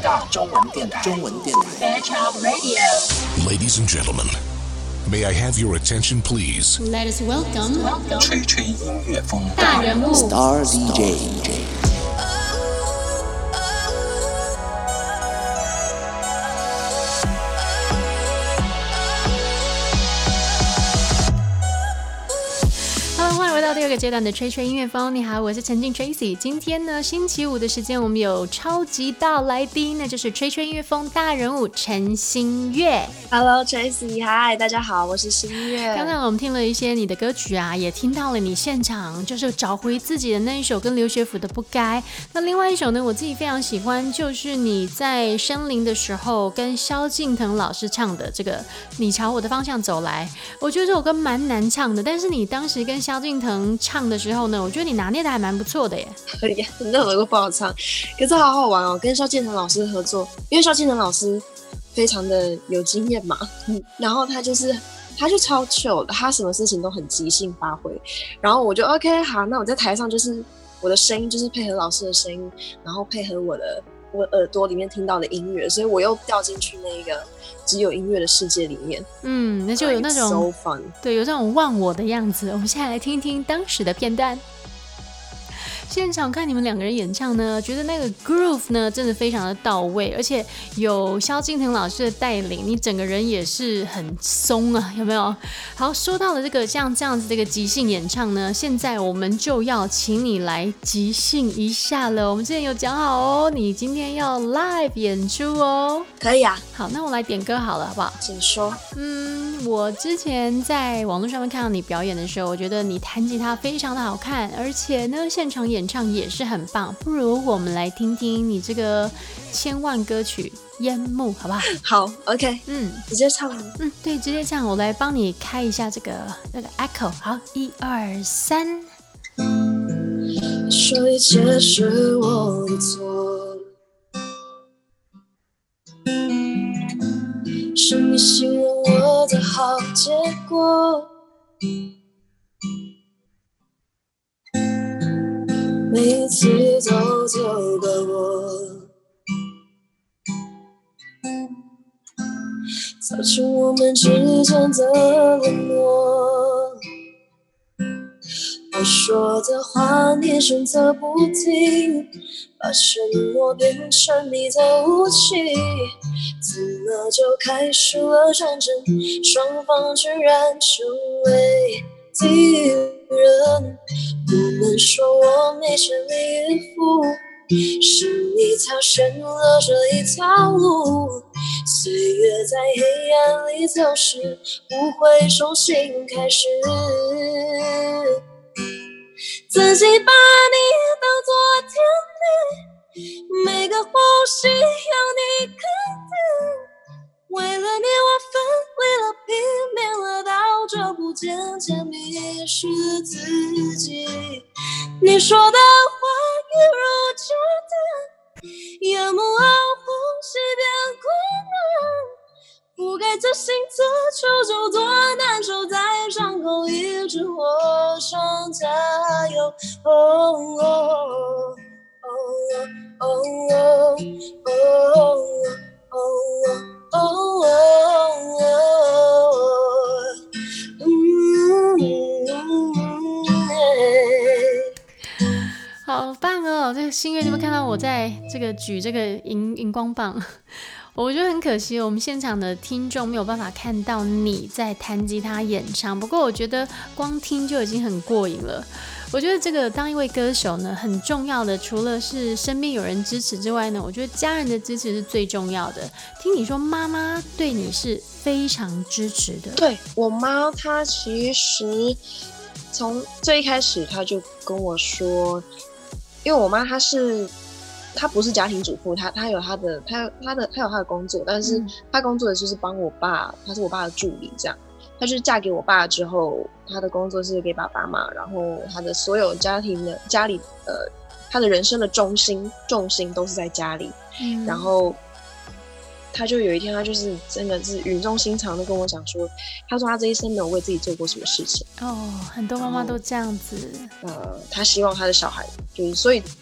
大中文电台。Batch Up Radio。Ladies and gentlemen, may I have your attention, please? Let us welcome 吹吹音乐风大人物 Star DJ。Hello， 欢迎回到第二个阶段的吹吹音乐风。你好，我是陈静 Tracy。今天呢，星期五的时间，我们有超级大来宾，那就是吹吹音乐风大人物陈星月。 Hello Tracy， 嗨，大家好，我是星月。 刚刚我们听了一些你的歌曲啊，也听到了你现场就是找回自己的那一首跟刘学福的《不该》。那另外一首呢，我自己非常喜欢，就是你在森林的时候跟萧敬腾老师唱的这个《你朝我的方向走来》。我觉得这首歌蛮难唱的，但是你当时跟萧敬腾唱的时候呢，我觉得你拿捏的还蛮不错的耶。 那首歌不好唱，可是好好玩哦，跟萧敬腾老师合作，因为萧敬腾老师非常的有经验嘛，然后他就超 chill 的，他什么事情都很即兴发挥，然后我就 OK 好，那我在台上就是我的声音就是配合老师的声音，然后配合我耳朵里面听到的音乐，所以我又掉进去那个只有音乐的世界里面， 那就有那种 so fun， 对，有这种忘我的样子。我们现在来听听当时的片段。现场看你们两个人演唱呢，觉得那个 groove 呢真的非常的到位，而且有萧敬腾老师的带领，你整个人也是很松啊，有没有？好，说到了这个像这样子这个即兴演唱呢，现在我们就要请你来即兴一下了。我们之前有讲好哦，你今天要 live 演出哦。 可以啊。 好，那我来点歌好了，好不好？ 请说。 我之前在网络上面看到你表演的时候，我觉得你弹吉他非常的好看，而且呢，现场演唱也是很棒。不如我们来听听你这个千万歌曲《烟幕》，好不好？ 好 ，OK， 直接唱。 对，直接唱。我来帮你开一下这个echo。好，1、2、3。 说一切是我的错，是你形容我的好结果，每一次都责怪我，造成我们之间的冷漠。我说的话你选择不听，把沉默变成你的武器，怎么就开始了战争，双方居然成为敌人。不能说我没全力以赴，是你挑选了这一条路，岁月在黑暗里走失，不会重新开始，自己把你当作天地，每个呼吸要你肯定，为了你我奋力了，拼命了，到这步渐渐迷失自己。你说的话一如炸弹，烟幕熬呼吸变困难，覆盖着心刺，求救多难受，在伤口一直火上加油。 好棒哦！这个星月，你们看到我在这个举这个荧光棒，我觉得很可惜，我们现场的听众没有办法看到你在弹吉他演唱。不过我觉得光听就已经很过瘾了。我觉得这个当一位歌手呢，很重要的除了是身边有人支持之外呢，我觉得家人的支持是最重要的。听你说妈妈对你是非常支持的。 对，我妈她其实从最一开始她就跟我说，因为我妈她不是家庭主妇，她有她的工作，但是她工作的就是帮我爸，她是我爸的助理这样。她就是嫁给我爸之后，她的工作是给爸爸嘛，然后她的所有家里她的人生的重心都是在家里。然后她就有一天，她就是真的是语重心长的跟我讲说，她说她这一生没有为自己做过什么事情。 很多妈妈都这样子。 她希望她的小孩就是，所以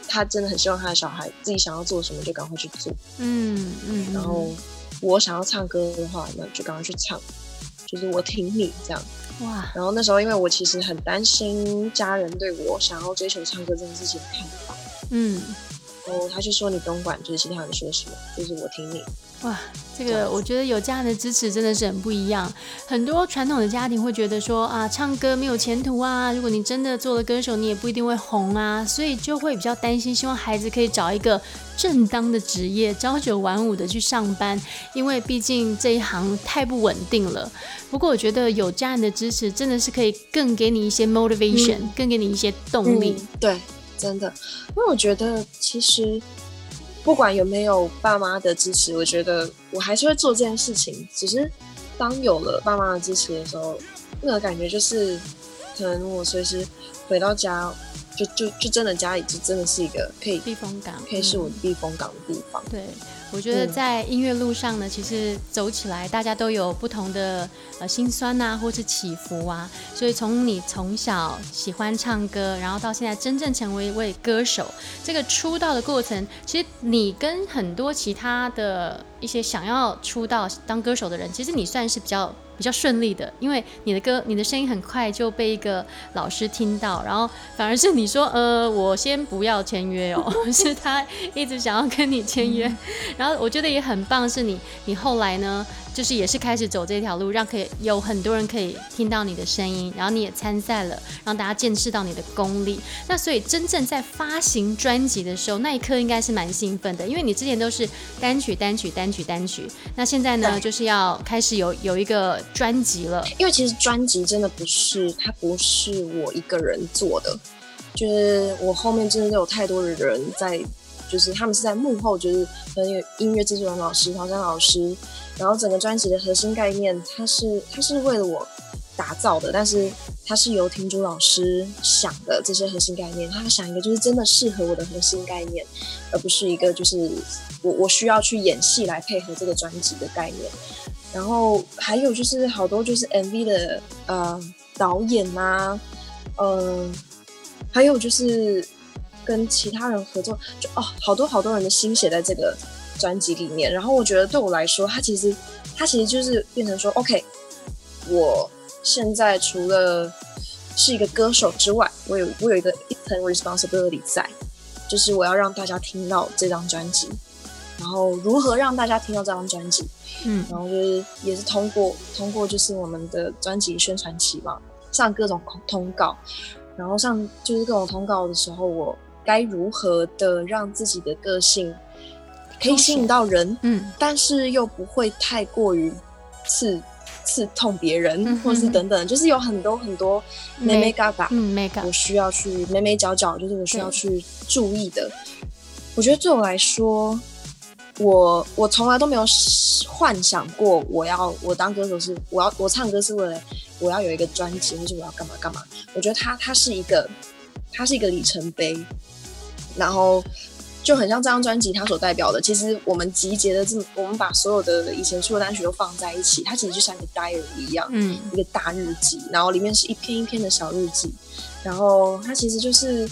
他真的很希望他的小孩自己想要做什么就赶快去做。然后我想要唱歌的话，那就赶快去唱，就是我挺你这样。 哇！ 然后那时候因为我其实很担心家人对我想要追求唱歌这件事情的看法，然后他就说你不用管，就是其他人说什么，就是我听你。 哇，这个我觉得有家人的支持真的是很不一样。很多传统的家庭会觉得说啊，唱歌没有前途啊，如果你真的做了歌手，你也不一定会红啊，所以就会比较担心，希望孩子可以找一个正当的职业，朝九晚五的去上班，因为毕竟这一行太不稳定了。不过我觉得有家人的支持，真的是可以更给你一些 motivation，更给你一些动力。 对，真的，因为我觉得其实不管有没有爸妈的支持，我觉得我还是会做这件事情。只是当有了爸妈的支持的时候，那个感觉就是，可能我随时回到家，就真的家里就真的是一个可以避风港， 可以是我的避风港的地方。 对，我觉得在音乐路上呢，其实走起来大家都有不同的辛酸啊，或是起伏啊。所以从你从小喜欢唱歌，然后到现在真正成为一位歌手，这个出道的过程，其实你跟很多其他的一些想要出道当歌手的人，其实你算是比较顺利的，因为你的声音很快就被一个老师听到，然后反而是你说我先不要签约哦，是他一直想要跟你签约，然后我觉得也很棒，是你后来呢，就是也是开始走这条路，让可以有很多人可以听到你的声音，然后你也参赛了，让大家见识到你的功力。那所以真正在发行专辑的时候，那一刻应该是蛮兴奋的，因为你之前都是单曲，那现在呢，就是要开始有一个专辑了。 因为其实专辑真的不是我一个人做的，就是我后面真的有太多的人在，就是他们是在幕后，就是可能有音乐制作人老师、陶山老师，然后整个专辑的核心概念，它是为了我打造的，但是它是由庭竹老师想的这些核心概念，他想一个就是真的适合我的核心概念，而不是一个就是我需要去演戏来配合这个专辑的概念。然后还有就是好多就是 MV 的导演啊，还有就是跟其他人合作，就好多人的心血在这个专辑里面。然后我觉得对我来说，它其实就是变成说 OK， 我现在除了是一个歌手之外，我有一层 responsibility 在，就是我要让大家听到这张专辑，然后如何让大家听到这张专辑，然后就是也是通过就是我们的专辑宣传期嘛，上各种通告，然后上就是各种通告的时候，我该如何的让自己的个性可以吸引到人，但是又不会太过于刺痛别人，或是等等，就是有很多眉眉嘎嘎，我需要去眉眉角角，就是我需要去注意的。我觉得对我来说，我从来都没有幻想过我当歌手是我唱歌是为了我要有一个专辑，或是我要干嘛干嘛。我觉得它是一个里程碑，然后就很像这张专辑它所代表的，其实我们集结的我们把所有的以前出的单曲都放在一起，它其实就像一个 diary 一样，一个大日记，然后里面是一篇一篇的小日记，然后它其实就是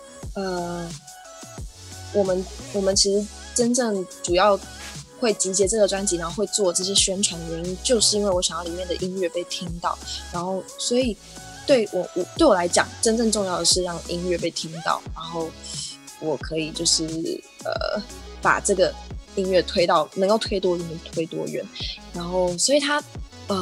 我们其实真正主要会集结这个专辑，然后会做这些宣传的原因，就是因为我想要里面的音乐被听到，然后所以对我来讲，真正重要的是让音乐被听到，然后我可以就是把这个音乐能够推多远，然后所以他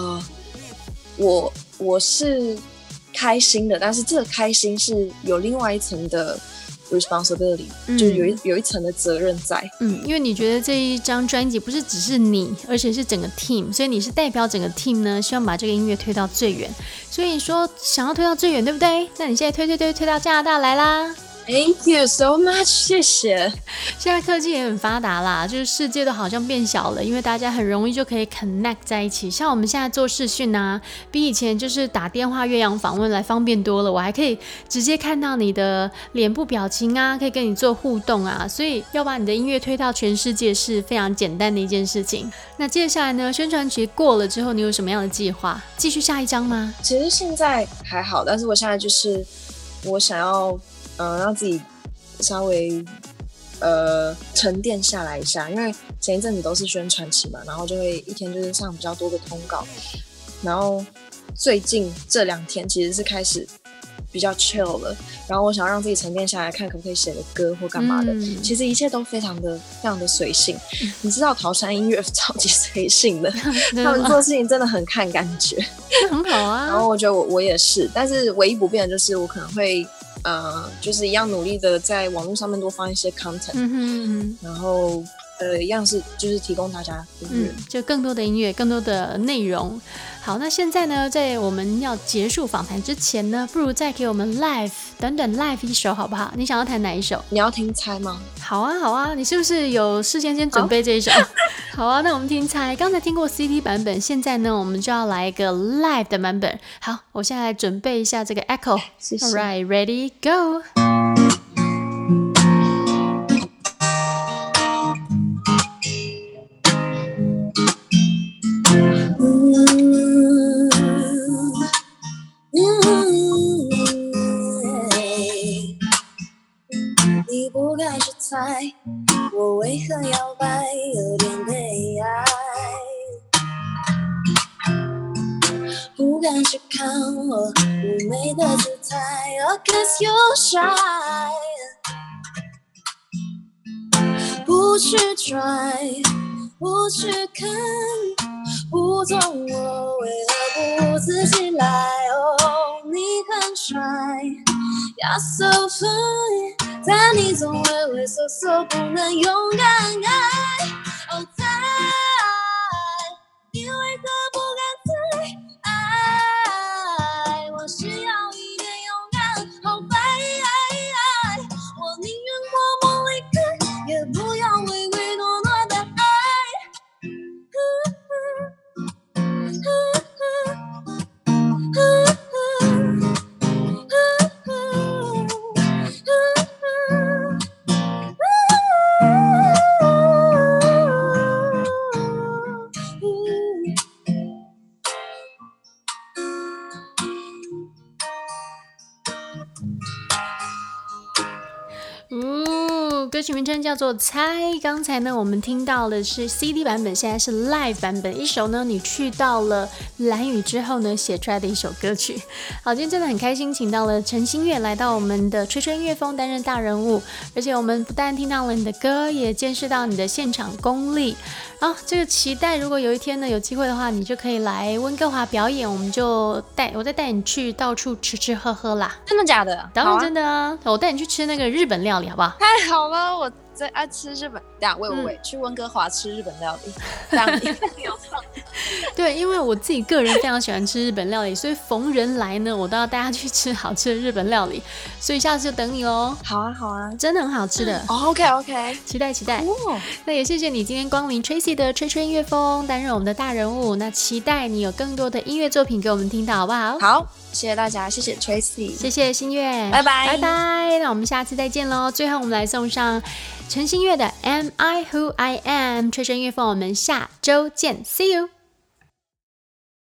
我是开心的，但是这个开心是有另外一层的 responsibility，就是有一层的责任在。 因为你觉得这一张专辑不是只是你，而且是整个 team， 所以你是代表整个 team 呢，希望把这个音乐推到最远。所以你说想要推到最远，对不对？那你现在推到加拿大来啦。 Thank you so much， 谢谢。 现在科技也很发达啦，就是世界都好像变小了，因为大家很容易就可以 connect 在一起。像我们现在做视讯啊，比以前就是打电话越洋访问来方便多了。我还可以直接看到你的脸部表情啊，可以跟你做互动啊，所以要把你的音乐推到全世界是非常简单的一件事情。那接下来呢，宣传期过了之后，你有什么样的计划？继续下一张吗？ 其实现在还好，但是我现在就是我想要让自己稍微沉淀下来一下，因为前一阵子都是宣传期嘛，然后就会一天就是上比较多的通告，然后最近这2天其实是开始比较 chill 了，然后我想要让自己沉淀下来，看可不可以写个歌或干嘛的。其实一切都非常的随性。你知道桃山音乐超级随性的，他们做事情真的很看感觉， 很好啊。 然后我觉得我也是，但是唯一不变的就是我可能会就是一样努力的在网络上面多放一些 content，然后一样是就是提供大家音乐， 就更多的音乐，更多的内容。好，那现在呢，在我们要结束访谈之前呢，不如再给我们 短短 live 一首好不好？你想要弹哪一首？ 你要听猜吗？ 好啊，好啊，你是不是有事先准备这一首？好啊，那我们听猜。刚才听过 CD 版本，现在呢，我们就要来一个 live 的版本。好，我现在来准备一下这个 echo。 谢谢。 Alright, ready, go. 你不该是猜我为何摇摆，有点悲哀，不敢去看我妩媚的姿态 Oh, 'cause you're shy， 不去 try， 不去看，不懂我为何不自己来。哦，你很帅 You're so fine， 但你总畏畏缩缩，不能勇敢爱。哦，猜你为何不敢再爱？我需要一点勇敢，好白。我宁愿默默离开，也不要唯唯诺诺的爱。 歌曲名称叫做猜。刚才呢我们听到的是 CD 版本，现在是 Live 版本。一首呢你去到了兰屿之后呢写出来的一首歌曲。好，今天真的很开心，请到了陈星月来到我们的吹吹音乐风担任大人物，而且我们不但听到了你的歌，也见识到你的现场功力。这个期待如果有一天呢有机会的话，你就可以来温哥华表演，我再带你去到处吃吃喝喝啦。 真的假的？ 当然真的啊，我带你去吃那个日本料理好不好？ 太好了，我最爱吃日本。喂，去温哥华吃日本料理，这样有唱。 对，因为我自己个人非常喜欢吃日本料理，所以逢人来呢，我都要带他去吃好吃的日本料理。所以下次就等你咯。 好啊，好啊， 真的很好吃的。 OK， 期待。那也谢谢你今天光临 Tracy 的吹吹音乐风，担任我们的大人物。那期待你有更多的音乐作品给我们听到，好不好？ 好，谢谢大家，谢谢 Tracy， 谢谢新月， 拜拜。 那我们下次再见咯。最后我们来送上陈星月的 Am I Who I Am 吹吹音乐风，我们下周见 ，See you。